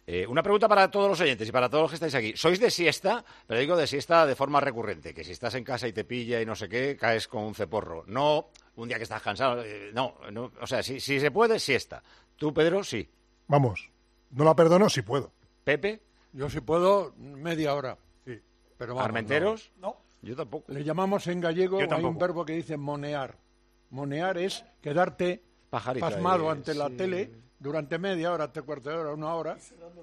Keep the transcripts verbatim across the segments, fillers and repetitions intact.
Eh, una pregunta para todos los oyentes y para todos los que estáis aquí. ¿Sois de siesta? Pero digo de siesta de forma recurrente, que si estás en casa y te pilla y no sé qué, caes con un ceporro. No un día que estás cansado, eh, no, no, o sea, si, si se puede, siesta. ¿Tú, Pedro, sí? Vamos, no la perdono si puedo. ¿Pepe? Yo si puedo, media hora. Sí. Pero vamos, ¿Armenteros? No. no. Yo tampoco. Le llamamos en gallego, Yo hay tampoco. un verbo que dice monear. Monear es quedarte Pajarito pasmado ahí, ante sí. la tele durante media hora, tres cuartos de hora, una hora,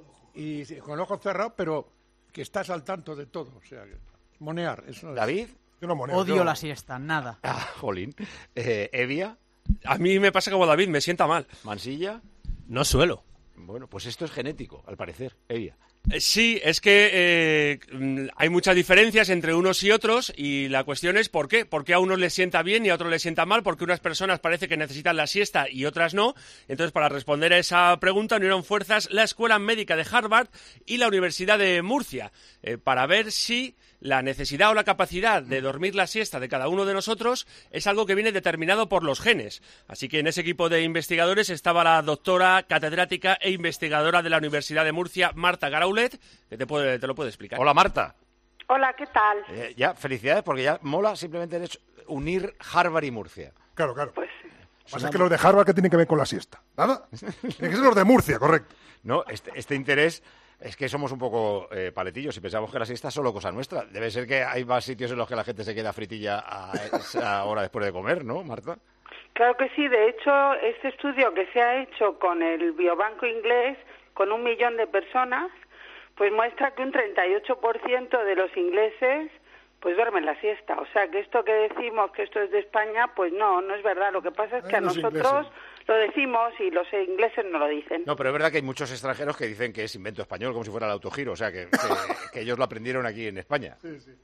y sí, con el ojo cerrado, pero que estás al tanto de todo. O sea, que monear. Eso es. ¿David? Yo no moneo, Odio yo- la siesta, nada. Ah, jolín. Eh, ¿Evia? A mí me pasa como David, me sienta mal. ¿Mansilla? No suelo. Bueno, pues esto es genético, al parecer. Evia. Eh, Sí, es que eh, mm, hay muchas diferencias entre unos y otros y la cuestión es ¿por qué? ¿Por qué a unos les sienta bien y a otros les sienta mal? Porque unas personas parece que necesitan la siesta y otras no. Entonces, para responder a esa pregunta, unieron fuerzas la Escuela Médica de Harvard y la Universidad de Murcia eh, para ver si la necesidad o la capacidad de dormir la siesta de cada uno de nosotros es algo que viene determinado por los genes. Así que en ese equipo de investigadores estaba la doctora, catedrática e investigadora de la Universidad de Murcia, Marta Garaulet, que te, puede, te lo puede explicar. Hola, Marta. Hola, ¿qué tal? Eh, ya, felicidades, porque ya mola simplemente el hecho unir Harvard y Murcia. Claro, claro. Pues Lo que pasa es que los de Harvard, ¿qué tienen que ver con la siesta? Nada. Tienen que ser los de Murcia, correcto. No, este, este interés es que somos un poco eh, paletillos y pensamos que la siesta es solo cosa nuestra. Debe ser que hay más sitios en los que la gente se queda fritilla a esa hora después de comer, ¿no, Marta? claro que sí. De hecho, este estudio que se ha hecho con el Biobanco inglés, con un millón de personas, pues muestra que un treinta y ocho por ciento de los ingleses pues duermen la siesta. O sea, que esto que decimos que esto es de España, pues no, no es verdad. Lo que pasa es que Eh, a los nosotros ingleses. lo decimos y los ingleses no lo dicen. No, pero es verdad que hay muchos extranjeros que dicen que es invento español, como si fuera el autogiro. O sea, que, que, que ellos lo aprendieron aquí en España.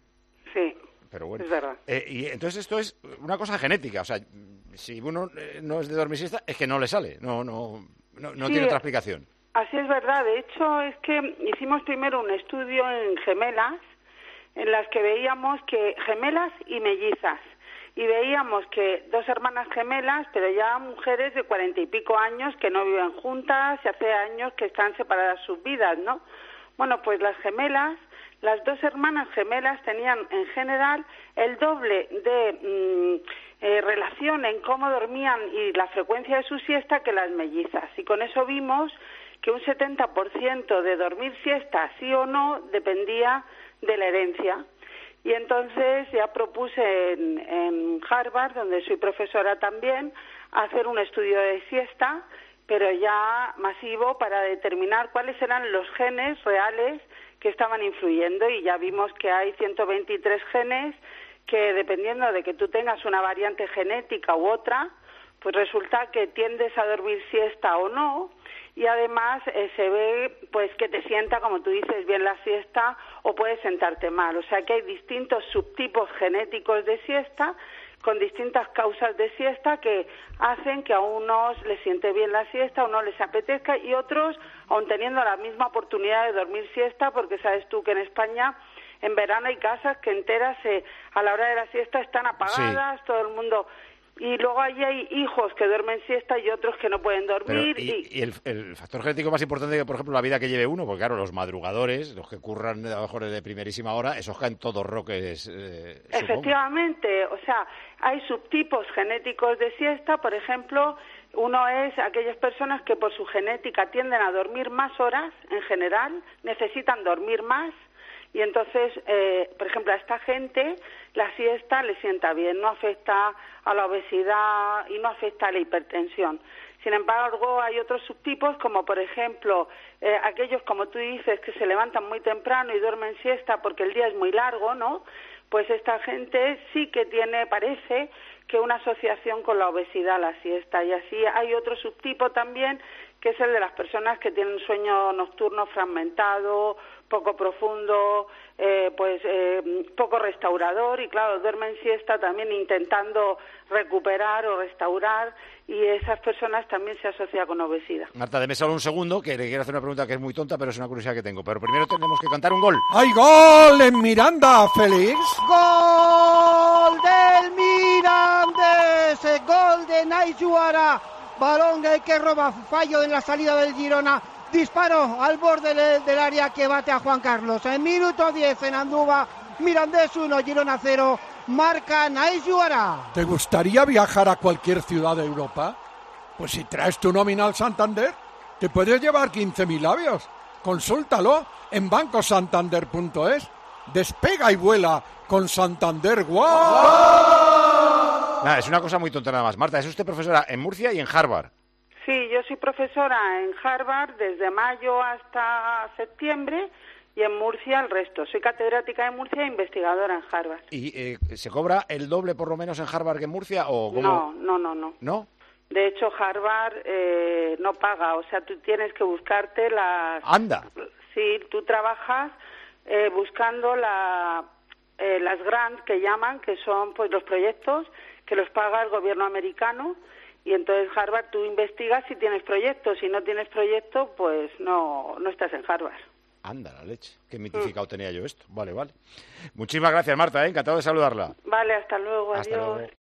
Sí, Pero bueno. es verdad. Eh, y entonces esto es una cosa genética. O sea, si uno eh, no es de dormir siesta, es que no le sale. No, no, no, no Sí, tiene otra explicación. Así es verdad. De hecho, es que hicimos primero un estudio en gemelas, en las que veíamos que gemelas y mellizas. Y veíamos que dos hermanas gemelas, pero ya mujeres de cuarenta y pico años que no viven juntas, y hace años que están separadas sus vidas, ¿no? Bueno, pues las gemelas, las dos hermanas gemelas tenían en general el doble de mm, eh, relación en cómo dormían y la frecuencia de su siesta que las mellizas. Y con eso vimos que un setenta por ciento de dormir siesta, sí o no, dependía de la herencia. Y entonces ya propuse en, en Harvard, donde soy profesora también, hacer un estudio de siesta, pero ya masivo, para determinar cuáles eran los genes reales que estaban influyendo. Y ya vimos que hay ciento veintitrés genes que, dependiendo de que tú tengas una variante genética u otra, pues resulta que tiendes a dormir siesta o no. Y además eh, se ve pues que te sienta, como tú dices, bien la siesta, o puede sentarte mal. O sea que hay distintos subtipos genéticos de siesta con distintas causas de siesta que hacen que a unos les siente bien la siesta, a unos les apetezca, y otros, aun teniendo la misma oportunidad de dormir siesta, porque sabes tú que en España en verano hay casas que enteras eh, a la hora de la siesta están apagadas, sí. Todo el mundo... Y luego allí hay hijos que duermen siesta y otros que no pueden dormir. Pero, y y, y el, el factor genético más importante que, por ejemplo, la vida que lleve uno, porque claro, los madrugadores, los que curran a lo mejor de primerísima hora, esos caen todos roques. Eh, Efectivamente, supongo. O sea, hay subtipos genéticos de siesta. Por ejemplo, uno es aquellas personas que por su genética tienden a dormir más horas, en general, necesitan dormir más. Y entonces, eh, por ejemplo, a esta gente la siesta le sienta bien, no afecta a la obesidad y no afecta a la hipertensión. Sin embargo, hay otros subtipos, como por ejemplo, eh, aquellos, como tú dices, que se levantan muy temprano y duermen siesta porque el día es muy largo, ¿no? Pues esta gente sí que tiene, parece, que una asociación con la obesidad, la siesta. Y así hay otro subtipo también, que es el de las personas que tienen sueño nocturno fragmentado, poco profundo, eh, pues eh, poco restaurador, y claro, duermen siesta también intentando recuperar o restaurar, y esas personas también se asocian con obesidad. Marta, deme solo un segundo, que le quiero hacer una pregunta que es muy tonta, pero es una curiosidad que tengo. Pero primero tenemos que cantar un gol. ¡Hay gol en Miranda, Félix! ¡Gol del Mirandés! ¡Gol de Nayuara! Balón que roba, fallo en la salida del Girona. Disparo al borde del, del área que bate a Juan Carlos. En minuto diez en Andúba, Mirandés uno, Girona cero, marca Naís Yuara. ¿Te gustaría viajar a cualquier ciudad de Europa? Pues si traes tu nómina al Santander, te puedes llevar quince mil avios. Consúltalo en banco santander punto es. Despega y vuela con Santander. ¡Guau! Nada, es una cosa muy tonta nada más. Marta, es usted profesora en Murcia y en Harvard. Sí, yo soy profesora en Harvard desde mayo hasta septiembre y en Murcia el resto. Soy catedrática en Murcia e investigadora en Harvard. ¿Y eh, se cobra el doble por lo menos en Harvard que en Murcia o cómo? No, no, no, no. ¿No? De hecho, Harvard eh, no paga, o sea, tú tienes que buscarte las... Anda. Sí, tú trabajas eh, buscando la, eh, las grants que llaman, que son pues los proyectos que los paga el gobierno americano. Y entonces Harvard tú investigas si tienes proyectos. Si no tienes proyecto, pues no, no estás en Harvard. Anda la leche. Qué mitificado mm. tenía yo esto. Vale, vale. Muchísimas gracias, Marta, ¿eh? Encantado de saludarla. Vale, hasta luego. Hasta adiós. Luego.